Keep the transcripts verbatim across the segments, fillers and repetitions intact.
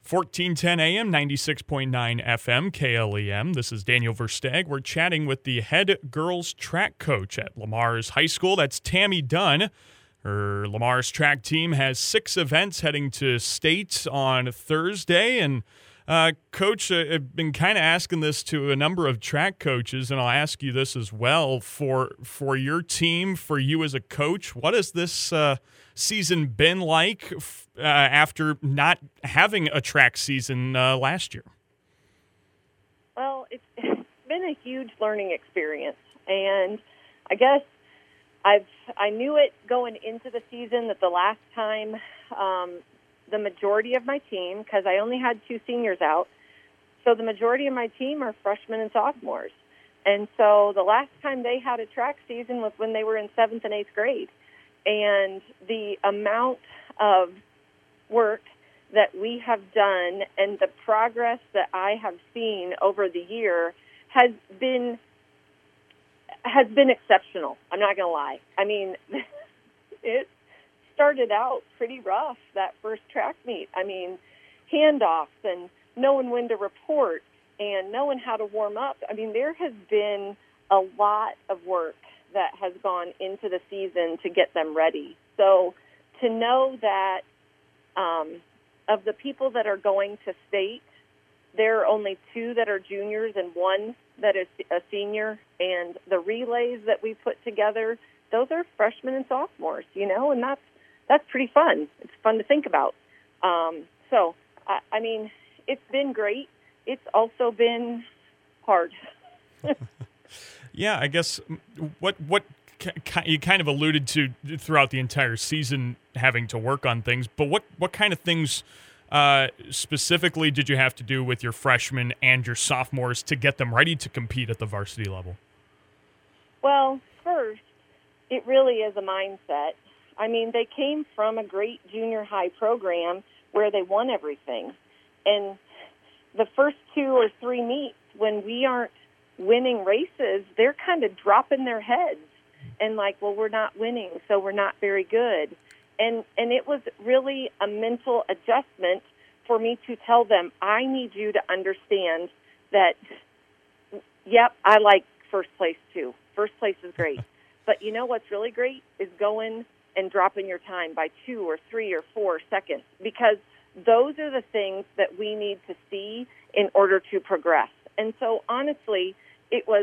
fourteen ten A M, ninety-six point nine F M, K L E M. This is Daniel Versteg. We're chatting with the head girls track coach at Lamars High School. That's Tammy Dunn. Her Lamars track team has six events heading to state on Thursday. And, uh, Coach, uh, I've been kind of asking this to a number of track coaches, and I'll ask you this as well. For for your team, for you as a coach, what has this uh, season been like uh, after not having a track season uh, last year? Well, it's, it's been a huge learning experience, and I guess I've I knew it going into the season that the last time um, the majority of my team, because I only had two seniors out, so the majority of my team are freshmen and sophomores, and so the last time they had a track season was when they were in seventh and eighth grade, and the amount of work that we have done and the progress that I have seen over the year has been has been exceptional. I'm not going to lie. I mean, it started out pretty rough, that first track meet. I mean, handoffs and knowing when to report and knowing how to warm up. I mean, there has been a lot of work that has gone into the season to get them ready. So to know that um, of the people that are going to state, there are only two that are juniors and one that is a senior, and the relays that we put together, those are freshmen and sophomores, you know, and that's that's pretty fun. It's fun to think about. Um, so, I, I mean, it's been great. It's also been hard. Yeah, I guess what what you kind of alluded to throughout the entire season, having to work on things, but what, what kind of things uh, specifically did you have to do with your freshmen and your sophomores to get them ready to compete at the varsity level? Well, first, it really is a mindset. I mean, they came from a great junior high program where they won everything. And the first two or three meets, when we aren't winning races, they're kind of dropping their heads and like, well, we're not winning, so we're not very good. And and it was really a mental adjustment for me to tell them, I need you to understand that, yep, I like first place too. First place is great. But you know what's really great is going and dropping your time by two or three or four seconds, because those are the things that we need to see in order to progress. And so honestly, it was,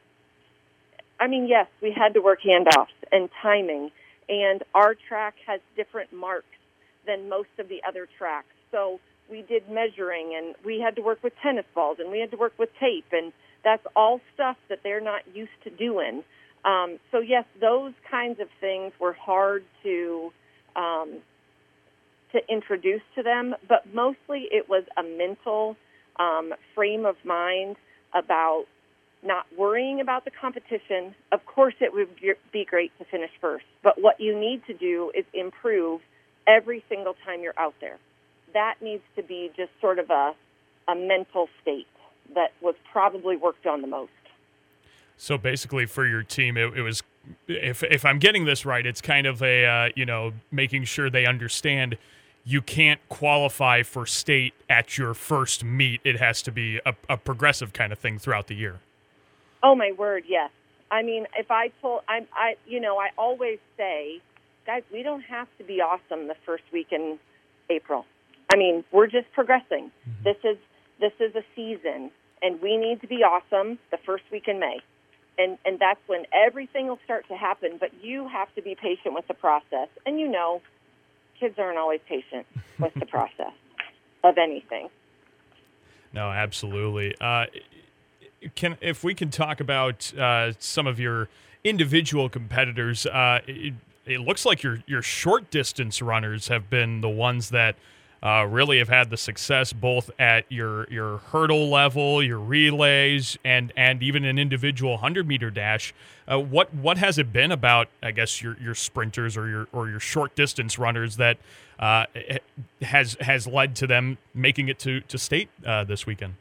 I mean, yes, we had to work handoffs and timing, and our track has different marks than most of the other tracks. So we did measuring, and we had to work with tennis balls, and we had to work with tape, and that's all stuff that they're not used to doing. Um, so, yes, those kinds of things were hard to um, to introduce to them, but mostly it was a mental um, frame of mind about not worrying about the competition. Of course, it would be great to finish first, but what you need to do is improve every single time you're out there. That needs to be just sort of a, a mental state that was probably worked on the most. So basically for your team, it, it was, if if I'm getting this right, it's kind of a, uh, you know, making sure they understand you can't qualify for state at your first meet. It has to be a, a progressive kind of thing throughout the year. Oh, my word, yes. I mean, if I told, I, I, you know, I always say, guys, we don't have to be awesome the first week in April. I mean, we're just progressing. Mm-hmm. This is this is a season, and we need to be awesome the first week in May. And and that's when everything will start to happen, but you have to be patient with the process. And you know, kids aren't always patient with the process of anything. No, absolutely. Uh, can if we can talk about uh, some of your individual competitors, uh, it, it looks like your your short distance runners have been the ones that uh, really have had the success both at your your hurdle level, your relays, and and even an individual hundred meter dash. Uh, what what has it been about, I guess, your your sprinters or your or your short distance runners that uh, has has led to them making it to to state uh, this weekend?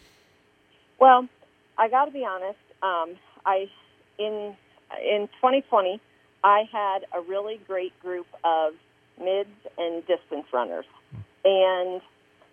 Well, I got to be honest. Um, I in in twenty twenty, I had a really great group of mids and distance runners, and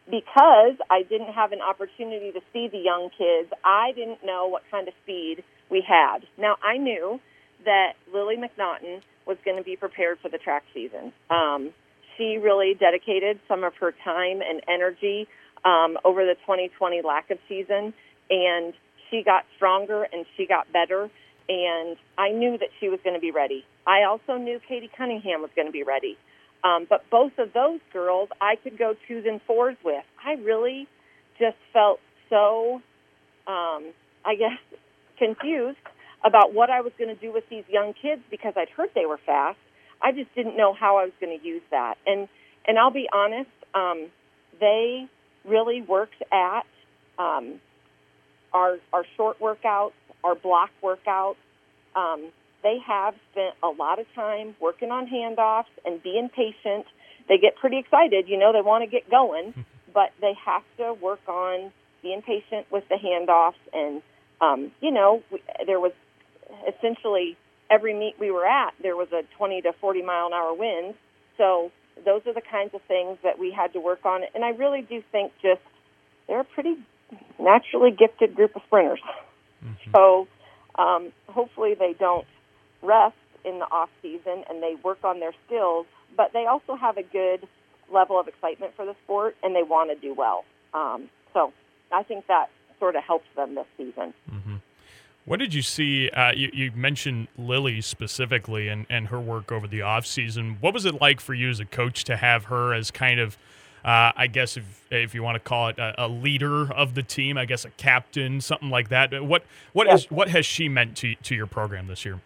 because I didn't have an opportunity to see the young kids, I didn't know what kind of speed we had. Now, I knew that Lily McNaughton was going to be prepared for the track season. Um, she really dedicated some of her time and energy um, over the twenty twenty LACA season, and she got stronger and she got better, and I knew that she was going to be ready. I also knew Katie Cunningham was going to be ready. Um, but both of those girls I could go twos and fours with. I really just felt so, um, I guess, confused about what I was going to do with these young kids because I'd heard they were fast. I just didn't know how I was going to use that. And and I'll be honest, um, they really worked at um, our our short workouts, our block workouts. Um, they have spent a lot of time working on handoffs and being patient. They get pretty excited, you know, they want to get going, but they have to work on being patient with the handoffs. And, um, you know, we, there was essentially every meet we were at, there was a twenty to forty mile an hour wind. So those are the kinds of things that we had to work on. And I really do think just they're a pretty naturally gifted group of sprinters. Mm-hmm. So um, hopefully they don't rest in the off season and they work on their skills, but they also have a good level of excitement for the sport and they want to do well. Um, so I think that sort of helps them this season. Mm-hmm. What did you see? Uh, you, you mentioned Lily specifically and, and her work over the off season. What was it like for you as a coach to have her as kind of, uh, I guess if if you want to call it a, a leader of the team, I guess a captain, something like that? What what yes. is what has she meant to to your program this year?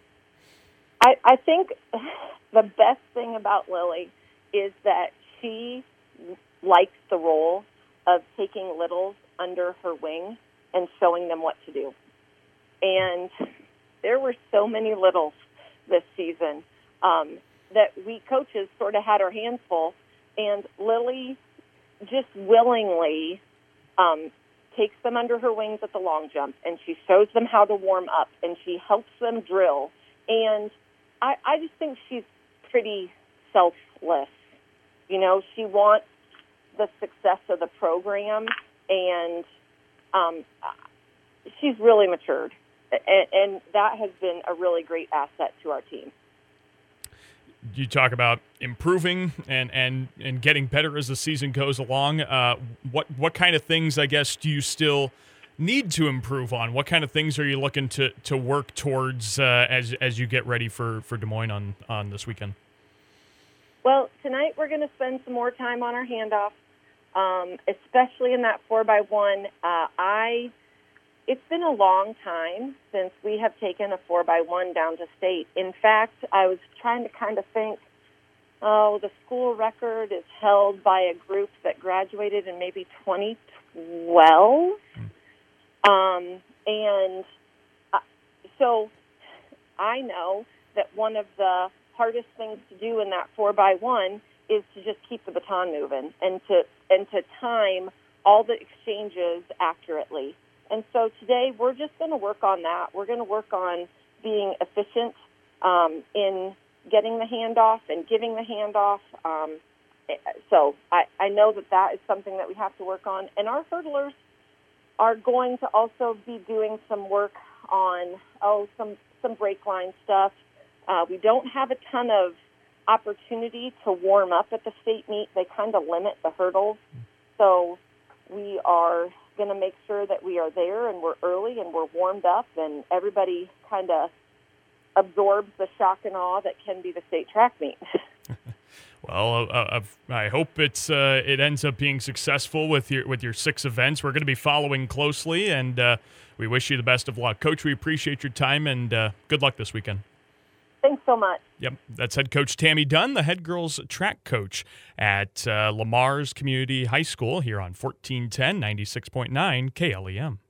I, I think the best thing about Lily is that she likes the role of taking littles under her wing and showing them what to do. And there were so many littles this season um, that we coaches sort of had our hands full, and Lily just willingly um, takes them under her wings at the long jump, and she shows them how to warm up, and she helps them drill. And I, I just think she's pretty selfless. You know, she wants the success of the program, and um, she's really matured. And, and that has been a really great asset to our team. You talk about improving and, and, and getting better as the season goes along. Uh, what what kind of things, I guess, do you still need to improve on? What kind of things are you looking to, to work towards uh, as as you get ready for, for Des Moines on, on this weekend? Well, tonight we're going to spend some more time on our handoff, um, especially in that four by one. Uh, I... It's been a long time since we have taken a four by one down to state. In fact, I was trying to kind of think, oh, the school record is held by a group that graduated in maybe twenty twelve. Mm. Um, and uh, so I know that one of the hardest things to do in that four by one is to just keep the baton moving and to and to time all the exchanges accurately. And so today we're just going to work on that. We're going to work on being efficient um, in getting the handoff and giving the handoff. Um, so I, I know that that is something that we have to work on. And our hurdlers are going to also be doing some work on, oh, some, some break line stuff. Uh, we don't have a ton of opportunity to warm up at the state meet. They kind of limit the hurdles. So we are going to make sure that we are there and we're early and we're warmed up and everybody kind of absorbs the shock and awe that can be the state track meet. Well, uh, I hope it's uh, it ends up being successful with your with your six events. We're going to be following closely, and uh, we wish you the best of luck. Coach, we appreciate your time, and uh, good luck this weekend. Thanks so much. Yep, that's head coach Tammy Dunn, the head girls track coach at uh, Lamar's Community High School here on fourteen ten, ninety-six point nine K L E M.